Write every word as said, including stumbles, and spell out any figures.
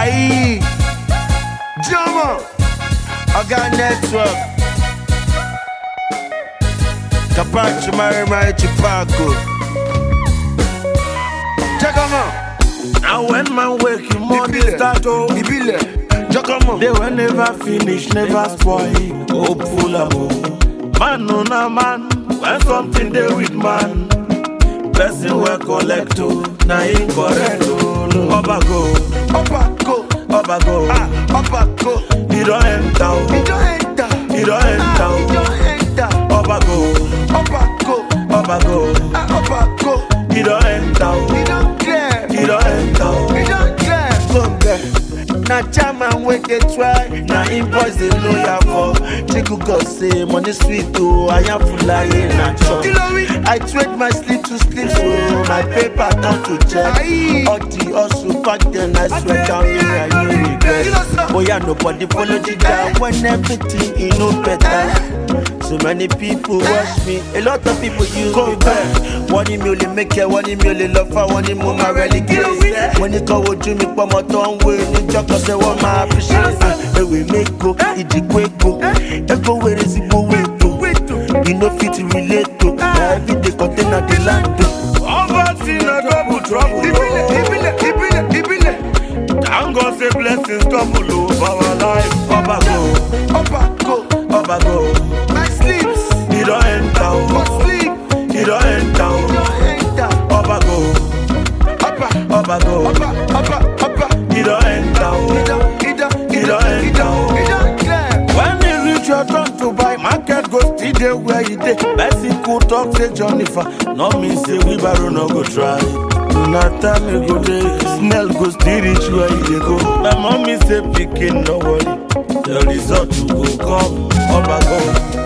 Aye, Jama, I got network. Capacho Mary Mary Chipaco. Check 'em out. And when man wake him morning start oh, Ibile, check 'em out. they will never finish, never spoil. Hopeful amo. Man no na man, when something they with man. Person will collect to, na him correct oh. Oba go, Opa go, Oba go. ah, Opa go. He don't enter oh. He don't enter, He don't enter ah, he oh. don't enter. Oba go, Opa go, Oba go. ah, Opa go. He don't enter oh. He don't care, He don't enter oh. he don't care. Come back. Na chairman wey dey try, na him boys dey know ya for. Chiku God say money sweet oh, I am full aye na chop. I trade my sleep to sleep so my paper turn to check. All the hustle back then I swear down me I no regret. Boy, nobody follow the guy when everything e no better. So many people watch me, a lot of people use me back. One in me make it, one in me love for, one in me my really get. When you go with me, put my tongue way, you talk and say what my appreciate. Hey, we make go, it the quick go. Echo where is it go way to? You know fit to relate to. Every day container the land. Over in a double trouble. Ibile, ibile, ibile. Thank God say blessings double over our life. Oba go, Opa go, Oba go. my sleeps. He don't enter Go oh. sleep, He don't enter oh. don't enter. Oba go, Opa, Oba go. Opa, Opa, Opa. He don't enter oh. He don't, he don't, He don't he enter don't, oh. he don't care. When he reach your turn to buy, market go still there where he dey. Person could talk say Jennifer, no mean say we barrow no go try. Na time me go dey, smell go still reach where he dey go. My mommy say pikin no worry, the result you go come. Oba go,